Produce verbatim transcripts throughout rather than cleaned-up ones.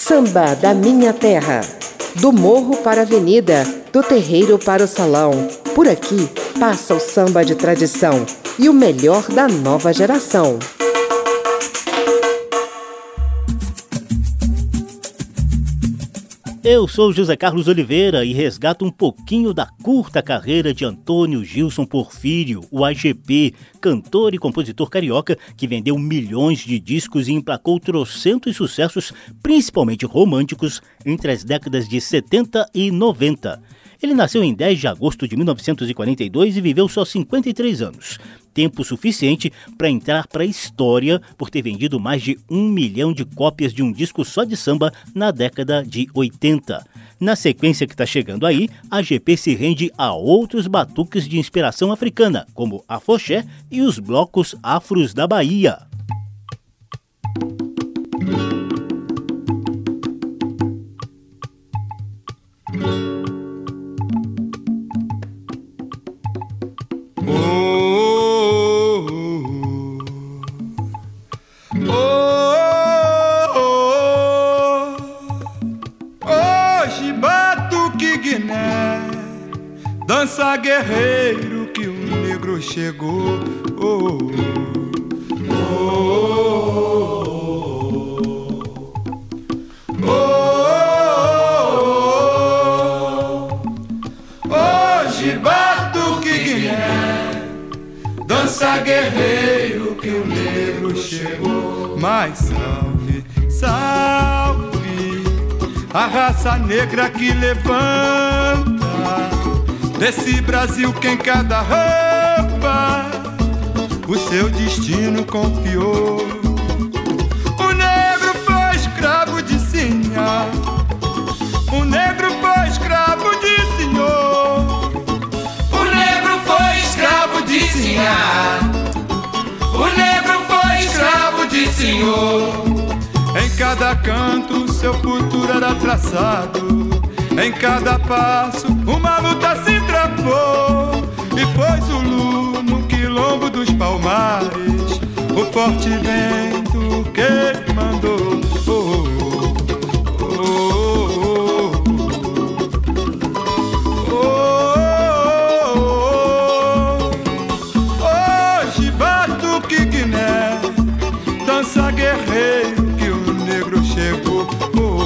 Samba da minha terra. Do morro para a avenida, do terreiro para o salão. Por aqui passa o samba de tradição e o melhor da nova geração. Eu sou José Carlos Oliveira e resgato um pouquinho da curta carreira de Antônio Gilson Porfírio, o A G P, cantor e compositor carioca que vendeu milhões de discos e emplacou trocentos sucessos, principalmente românticos, entre as décadas de setenta e noventa. Ele nasceu em dez de agosto de mil novecentos e quarenta e dois e viveu só cinquenta e três anos. Tempo suficiente para entrar para a história por ter vendido mais de um milhão de cópias de um disco só de samba na década de oitenta. Na sequência que está chegando aí, a G P se rende a outros batuques de inspiração africana, como a afoxé e os blocos afros da Bahia. Dança guerreiro que o negro chegou. Oh, oh, oh, oh, oh. Hoje batuque Guiné, dança guerreiro que o negro chegou. Mas salve, salve a raça negra que levanta desse Brasil que em cada rampa o seu destino confiou. O negro foi escravo de Sinhá, o negro foi escravo de senhor. O negro foi escravo de Sinhá, o negro foi escravo de senhor. Em cada canto seu futuro era traçado, em cada passo uma luta se travou. E foi Zulu no quilombo dos Palmares, o forte vento que mandou. Oh, oh, oh, oh, oh. Hoje batuque Guiné, dança guerreiro que o negro chegou. Oh,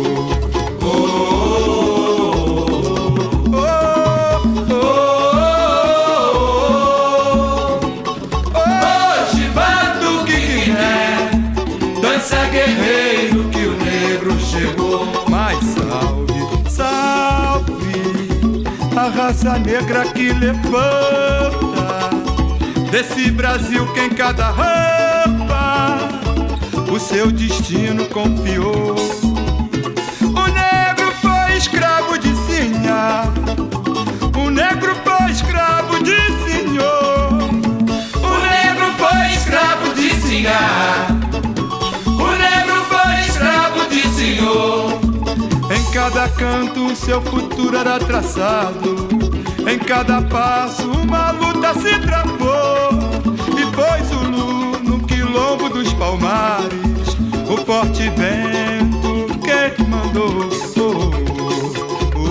guerreiro que o negro chegou. Mas salve, salve a raça negra que levanta desse Brasil que em cada rampa o seu destino confiou. O negro foi escravo de Sinhá, o negro foi escravo de senhor. O negro foi escravo de Sinhá, em cada canto seu futuro era traçado, em cada passo uma luta se travou. E foi Zulu no quilombo dos Palmares, o forte vento que mandou. Oh, oh,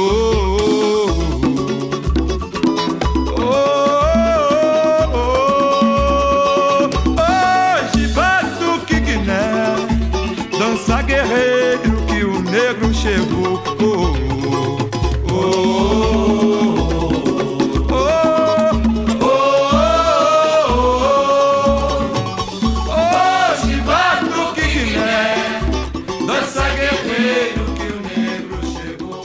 oh, oh, oh, oh. Hoje batuque Guiné, dança guerreiro que o negro chegou. Oh, oh, oh, oh, oh, oh. Hoje batuque Guiné, dança guerreiro que o negro chegou.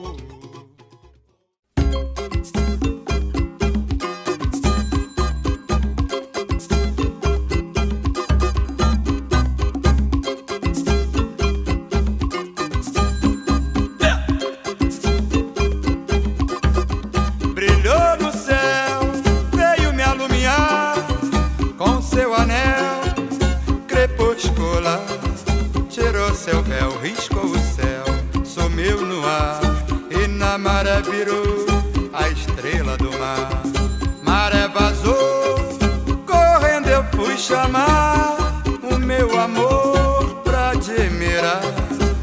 Seu véu riscou o céu, sumiu no ar, e na maré virou a estrela do mar. Maré vazou, correndo eu fui chamar o meu amor pra admirar.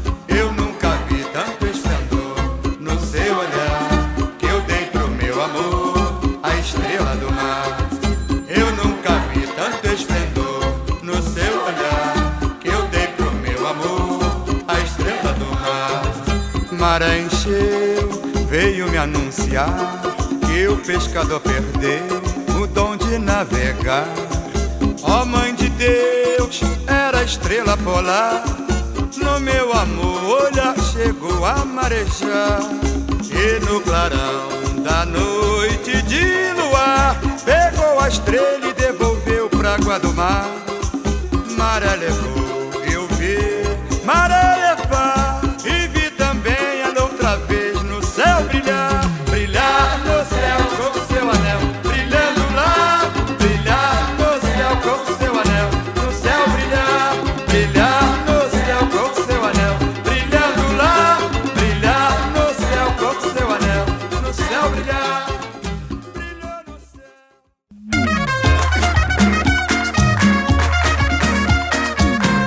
maré encheu, veio me anunciar que o pescador perdeu o dom de navegar. Ó Mãe de Deus, era a estrela polar, no meu amor olhar chegou a marejar. E no clarão da noite de luar, pegou a estrela e devolveu pra água do mar. Maré levou, eu vi, maré levar, e vi também ela outra vez no céu brilhar. Brilhar no céu com o seu anel, brilhando lá. Brilhar no céu com o seu anel, no céu brilhar. Brilhar no céu com o seu anel, brilhando lá. Brilhar no céu com o seu anel, no céu brilhar. Brilhar no céu.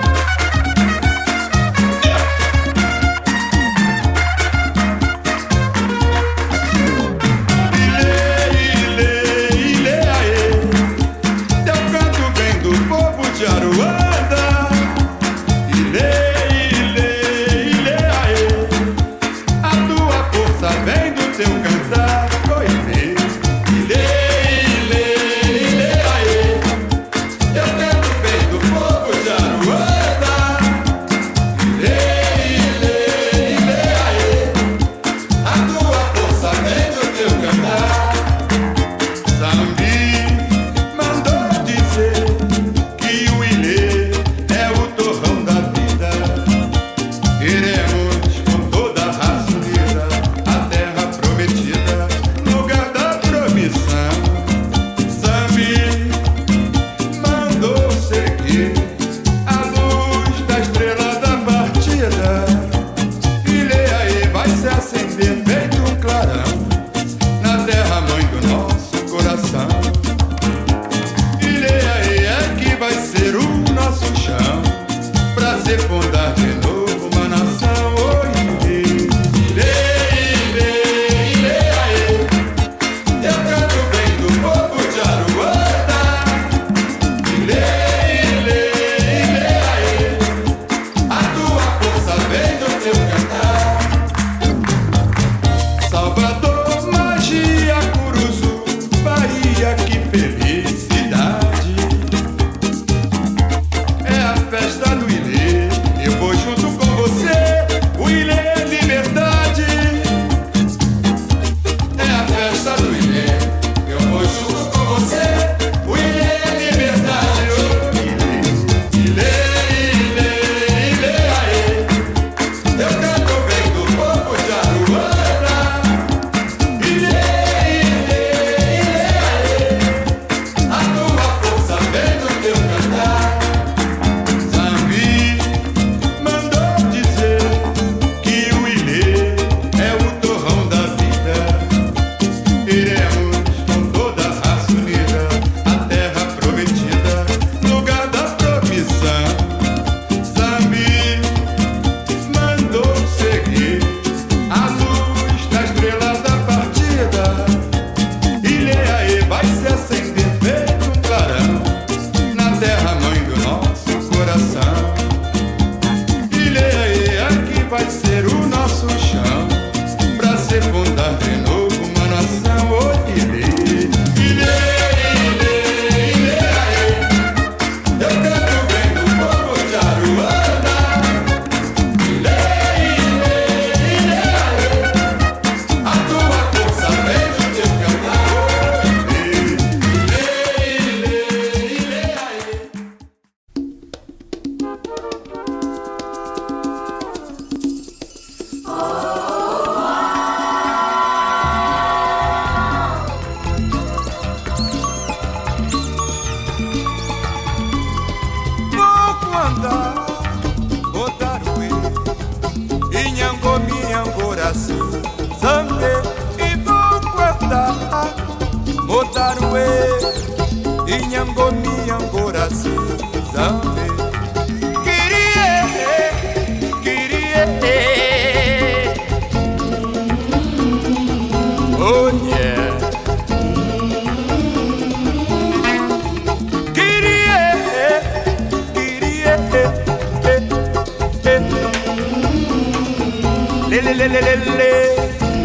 lê, lê, lê, lê.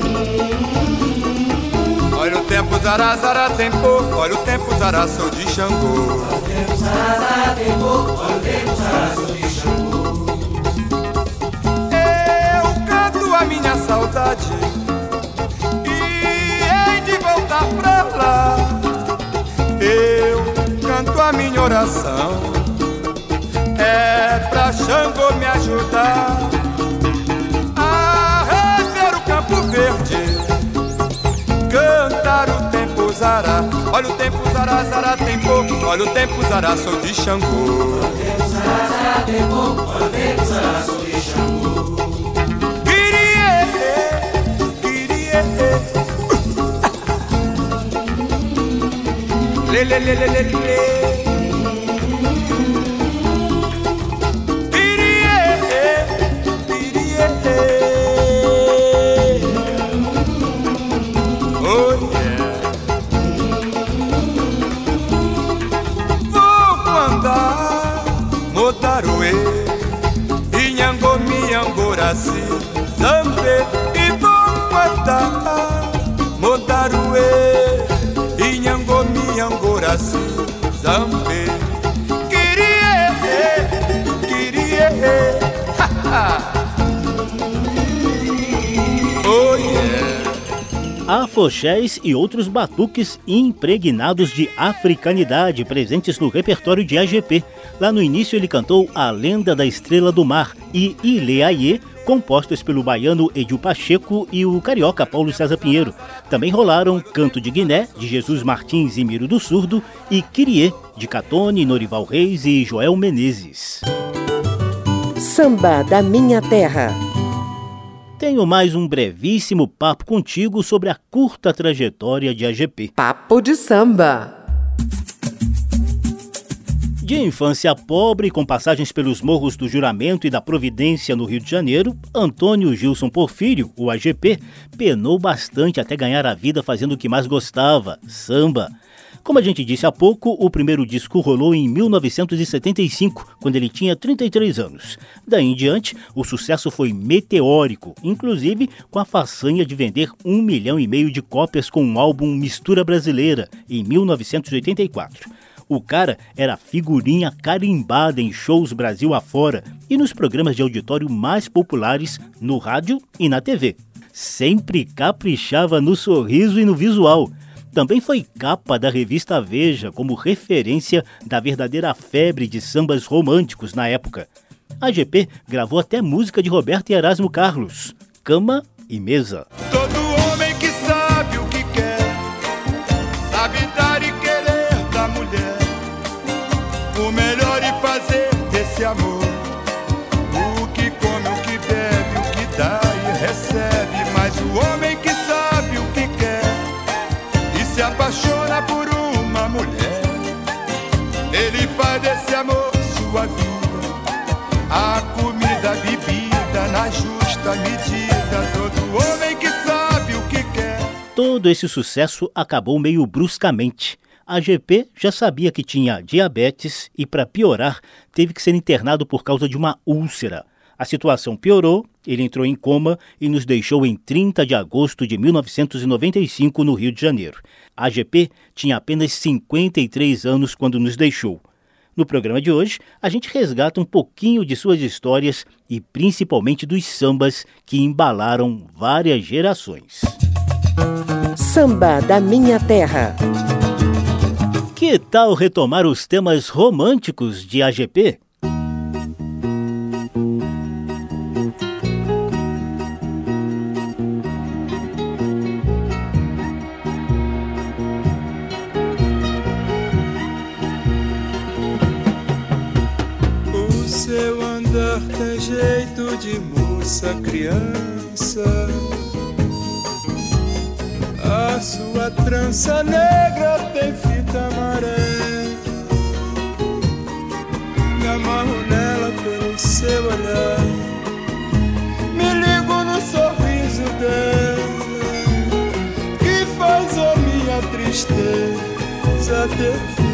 Olha o tempo, zará, zará, tempo. Olha o tempo, zará, sou de Xangô. Olha o tempo, zará, zará, tempo. Olha o tempo, zará, sou de Xangô. Eu canto a minha saudade e hei de voltar pra lá. Eu canto a minha oração, é pra Xangô me ajudar a rever o Campo Verde, cantar o tempo, zará. Olha o tempo, zará, zará, tempo. Olha o tempo, zará, sou de Xangô. Olha o tempo, zará, zará, tempo. Olha o tempo, zará, sou de Xangô. Queria, queria. Lê, lê, lê, lê, lê, lê. Modaruê, Inhangomi, Angoraci, Zambe, e vou matar. Modaruê, Inhangomi, Angoraci, Zambe. Queria, queria, oh yeah. Afoxés e outros batuques impregnados de africanidade presentes no repertório de A G P. Lá no início ele cantou A Lenda da Estrela do Mar e Ileaie, compostas pelo baiano Edil Pacheco e o carioca Paulo César Pinheiro. Também rolaram Canto de Guiné, de Jesus Martins e Miro do Surdo, e Kyrie, de Catone, Norival Reis e Joel Menezes. Samba da Minha Terra. Tenho mais um brevíssimo papo contigo sobre a curta trajetória de A G P. Papo de samba. De infância pobre, com passagens pelos morros do Juramento e da Providência no Rio de Janeiro, Antônio Gilson Porfírio, o A G P, penou bastante até ganhar a vida fazendo o que mais gostava, samba. Como a gente disse há pouco, o primeiro disco rolou em mil novecentos e setenta e cinco, quando ele tinha trinta e três anos. Daí em diante, o sucesso foi meteórico, inclusive com a façanha de vender um milhão e meio de cópias com o álbum Mistura Brasileira, em mil novecentos e oitenta e quatro. O cara era figurinha carimbada em shows Brasil afora e nos programas de auditório mais populares no rádio e na T V. Sempre caprichava no sorriso e no visual. Também foi capa da revista Veja como referência da verdadeira febre de sambas românticos na época. A G P gravou até música de Roberto e Erasmo Carlos, Cama e Mesa. Todo homem que sabe o que quer, sabe dar e querer da mulher, o melhor e fazer desse amor, o que come, o que bebe, o que dá e recebe. Mas o homem que sabe o que quer e se apaixona por uma mulher, ele faz desse amor sua vida, a comida, a bebida na justa medida. Todo homem que sabe o que quer. Todo esse sucesso acabou meio bruscamente. A G P já sabia que tinha diabetes e, para piorar, teve que ser internado por causa de uma úlcera. A situação piorou, ele entrou em coma e nos deixou em trinta de agosto de mil novecentos e noventa e cinco, no Rio de Janeiro. A G P tinha apenas cinquenta e três anos quando nos deixou. No programa de hoje, a gente resgata um pouquinho de suas histórias e principalmente dos sambas que embalaram várias gerações. Samba da Minha Terra. Que tal retomar os temas românticos de A G P? O seu andar tem jeito de moça criança, a sua trança negra tem fita amarela. Me amarro nela pelo seu olhar, me ligo no sorriso dela, que faz a minha tristeza ter fim.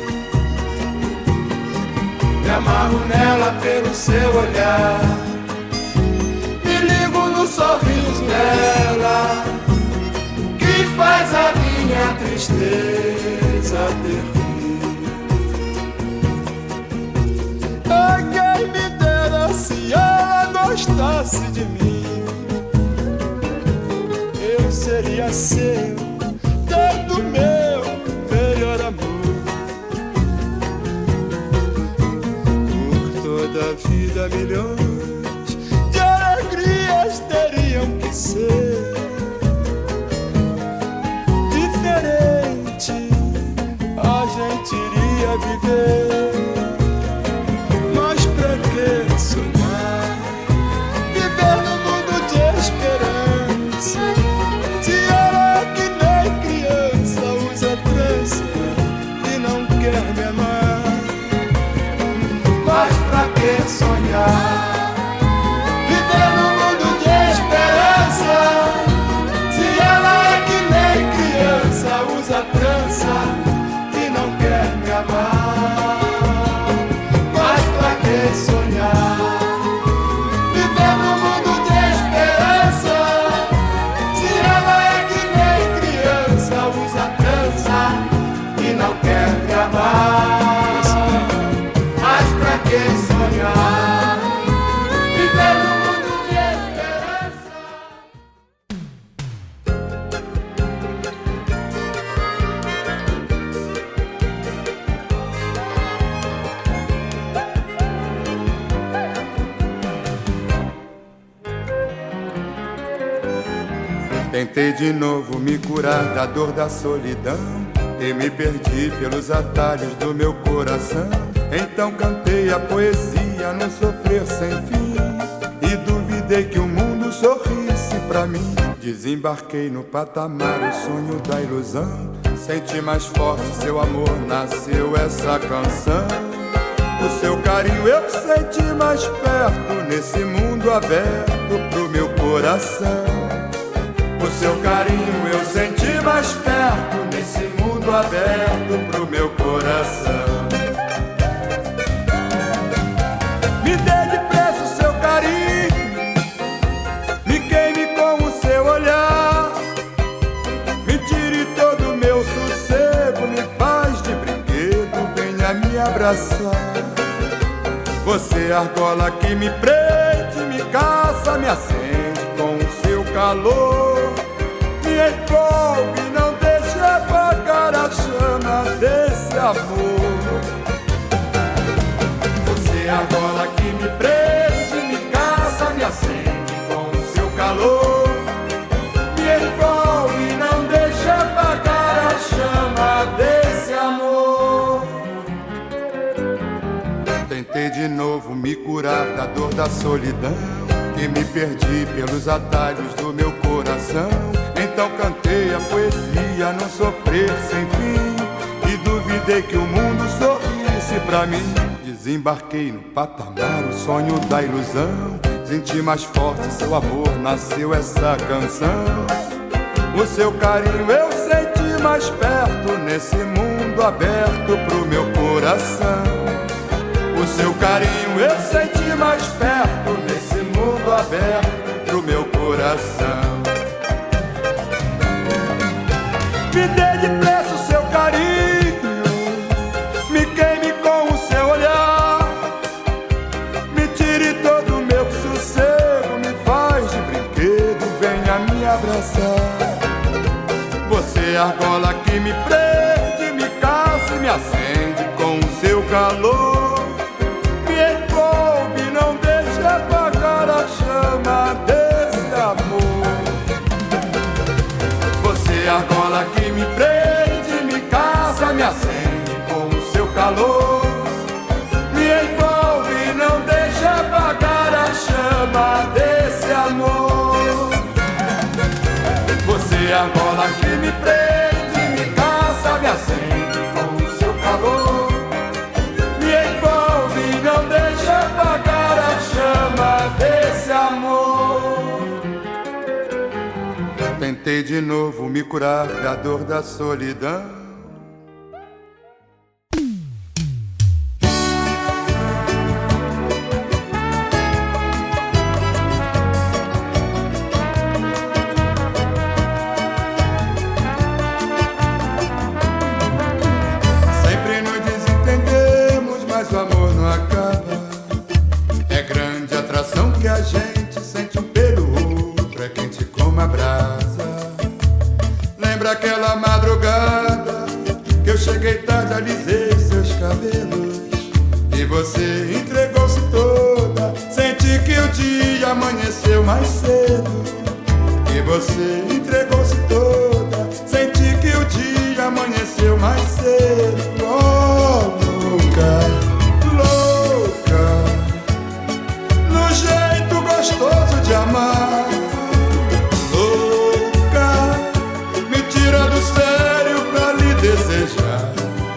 Me amarro nela pelo seu olhar, me ligo no sorriso tristeza ter fim. Ai, quem me dera se ela gostasse de mim, eu seria seu, dando meu melhor amor. Por toda a vida milhões de alegrias teriam que ser diferente, a gente iria viver. Mas pra que sonhar, viver no mundo de esperança, se ela é que nem criança, usa trança e não quer me amar? Mas pra que sonhar, viver no mundo de esperança, se ela é que nem criança, usa trança e não quer me amar? Mas pra que sonhar, viver no mundo de esperança, se ela é que nem criança, usa trança e não quer me amar? Mas pra que sonhar, viver no mundo de esperança? Tentei de novo me curar da dor da solidão e me perdi pelos atalhos do meu coração. Então cantei a poesia num sofrer sem fim e duvidei que o mundo sorrisse pra mim. Desembarquei no patamar, o sonho da ilusão. Senti mais forte seu amor, nasceu essa canção. O seu carinho eu senti mais perto nesse mundo aberto pro meu coração. O seu carinho eu senti mais perto nesse mundo aberto pro meu coração. Me dê depressa o seu carinho, me queime com o seu olhar, me tire todo o meu sossego, me faz de brinquedo, venha me abraçar. Você argola que me prende, me caça, me acende com o seu calor, me envolve, não deixe apagar a chama desse amor. Você argola que me prende, me caça, me acende com o seu calor, me envolve, não deixe apagar a chama desse amor. Tentei de novo me curar da dor da solidão e me perdi pelos atalhos do meu coração. Então cantei a poesia num sofrer sem fim e duvidei que o mundo sorrisse pra mim. Desembarquei no patamar, o sonho da ilusão. Senti mais forte seu amor, nasceu essa canção. O seu carinho eu senti mais perto nesse mundo aberto pro meu coração. O seu carinho eu senti mais perto nesse mundo aberto pro meu coração. Me dê depressa o seu carinho, me queime com o seu olhar, me tire todo o meu sossego, me faz de brinquedo, venha me abraçar. Você argola que me prende, me caça e me acende com o seu calor, me envolve, não deixe apagar a chama desse amor. Você argola que me prende, me caça, me acende com o seu calor, me envolve, não deixe apagar a chama desse amor. Você argola que me prende, me caça, me acende com o seu calor, me envolve, não deixe apagar a chama desse amor. Tentei de novo me curar da dor da solidão. grande atração que a gente sente um pelo outro, é quente como a brasa. Lembra aquela madrugada que eu cheguei tarde, alisei seus cabelos e você entregou-se toda. Senti que o dia amanheceu mais cedo e você entregou-se toda. Senti que o dia amanheceu mais cedo. Oh, louca, louca, no jeito gostoso de amar. Louca, me tira do sério pra lhe desejar.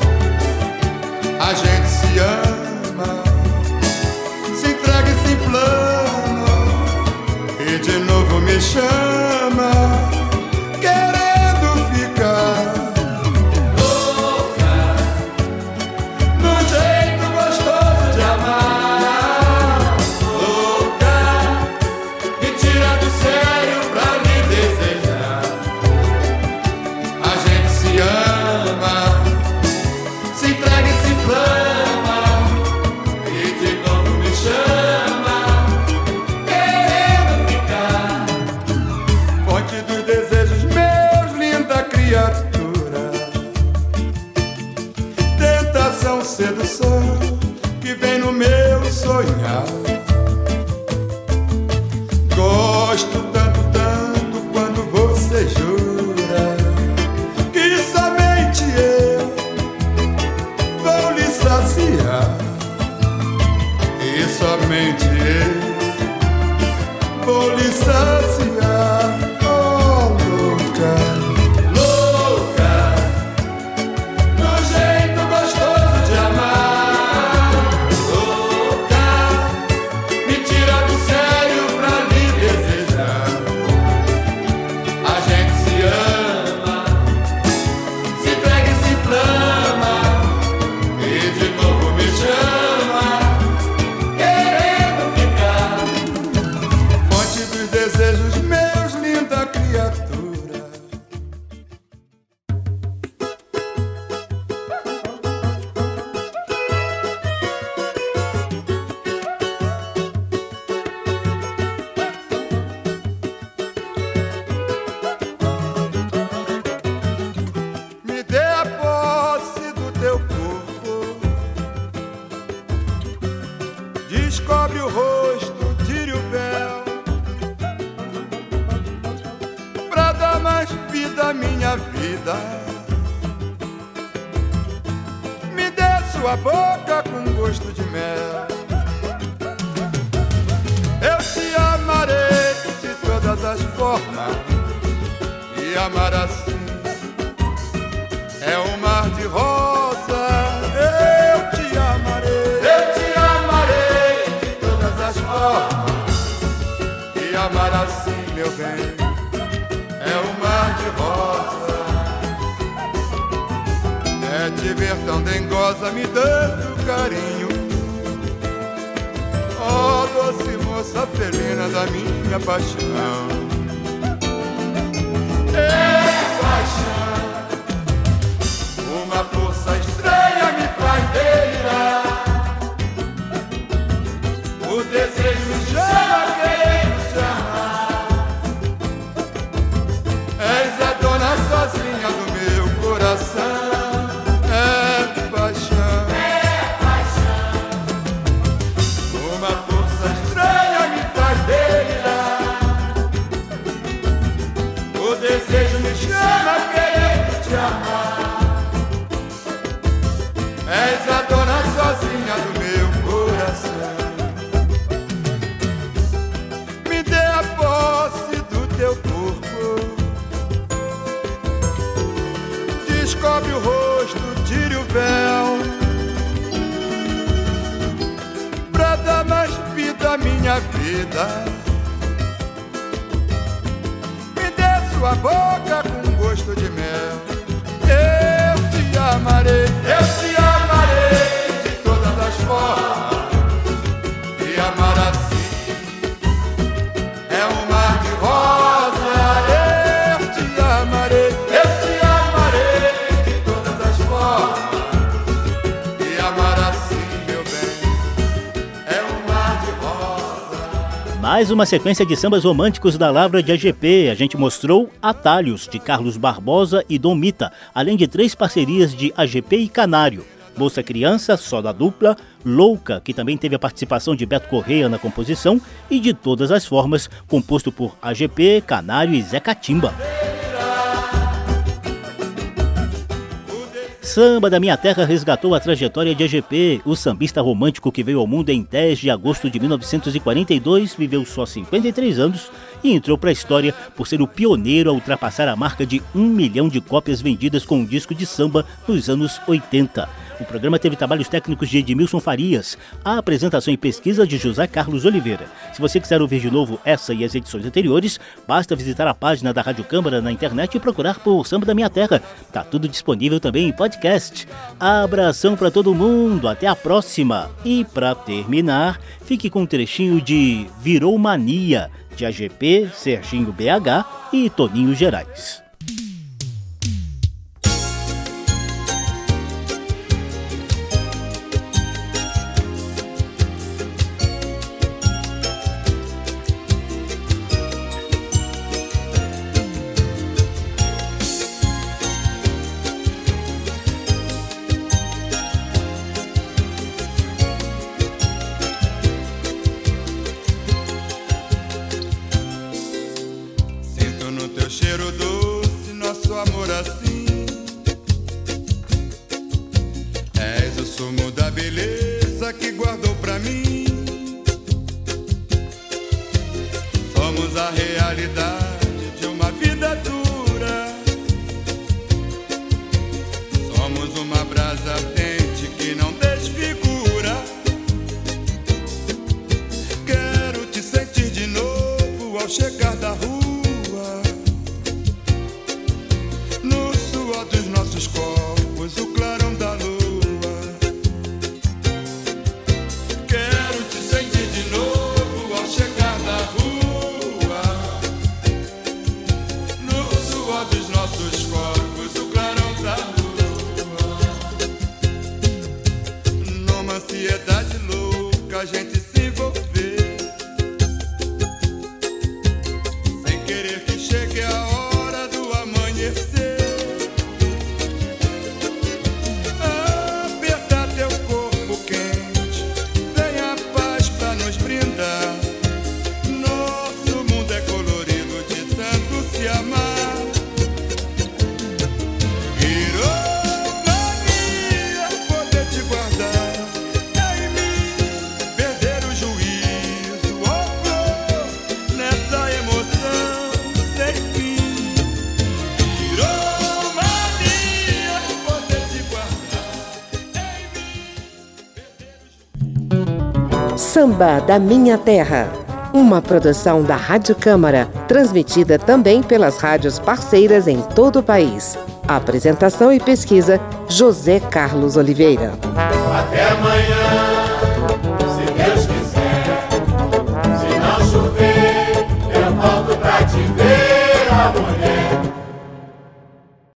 A gente se ama, se entrega e se inflama, e de novo me chama, querendo ficar. Louca, no jeito gostoso de amar. Louca, me tira do sério pra lhe desejar. A gente se ama, se entrega e se inflama, e de novo me chama, querendo ficar. Fonte dos desejos meus, linda criatura, tentação, sedução que vem no meu sonhar. Gosto tanto, tanto quando você jura que somente eu vou lhe saciar, e somente eu vou lhe saciar. Oh, louca, louca, no jeito gostoso de amar. Louca, me tira do sério pra lhe desejar. A gente se ama, se entrega e se inflama, e de novo me chama, querendo ficar. Fonte dos desejos meus, linda criatura. Me dê a posse do teu corpo, descobre o rosto, tire o véu, pra dar mais vida à minha vida. Me dê sua boca com gosto de mel. Eu te amarei de todas as formas, e amar assim é um mar de rosa. Eu te amarei, eu te amarei de todas as formas, e amar assim, meu bem, é um mar de rosa. É te ver tão dengosa, me dando carinho. Oh, doce moça felina da minha paixão. É paixão, uma força estranha me faz delirar. O desejo me chama querendo te amar. És a dona sozinha do meu coração. É paixão, é paixão, uma força estranha me faz delirar. O desejo me chama querendo te amar. És a dona sozinha do meu coração. Me dê a posse do teu corpo, descobre o rosto, tire o véu, pra dar mais vida à minha vida. Me dê sua boca com gosto de mel. Eu te amarei, eu te amarei de todas as formas, e amar assim é um mar de rosa. Eu te amarei, eu te amarei de todas as formas, e amar assim, meu bem, é um mar de rosa. Mais uma sequência de sambas românticos da Lavra de A G P. A gente mostrou Atalhos, de Carlos Barbosa e Dom Mita, além de três parcerias de A G P e Canário. Moça Criança, só da dupla, Louca, que também teve a participação de Beto Correia na composição, e De Todas as Formas, composto por A G P, Canário e Zé Catimba. Samba da Minha Terra resgatou a trajetória de A G P. O sambista romântico que veio ao mundo em dez de agosto de mil novecentos e quarenta e dois, viveu só cinquenta e três anos e entrou para a história por ser o pioneiro a ultrapassar a marca de um milhão de cópias vendidas com um disco de samba nos anos oitenta. O programa teve trabalhos técnicos de Edmilson Farias, a apresentação e pesquisa de José Carlos Oliveira. Se você quiser ouvir de novo essa e as edições anteriores, basta visitar a página da Rádio Câmara na internet e procurar por Samba da Minha Terra. Tá tudo disponível também em podcast. Abração para todo mundo, até a próxima. E para terminar, fique com um trechinho de Virou Mania, de A G P, Serginho B H e Toninho Gerais. Cheiro doce, nosso amor assim. És o sumo da beleza que guardou pra mim. Somos a realidade de uma vida dura. Somos uma brasa ardente que não desfigura. Quero te sentir de novo ao chegar da rua. Dos nossos corpos, o clarão da lua. Quero te sentir de novo ao chegar da rua. No suor dos nossos corpos, o clarão da lua. Numa ansiedade louca, a gente se envolver, sem querer que chegue a hora do amanhecer. Samba da Minha Terra, uma produção da Rádio Câmara, transmitida também pelas rádios parceiras em todo o país. Apresentação e pesquisa, José Carlos Oliveira.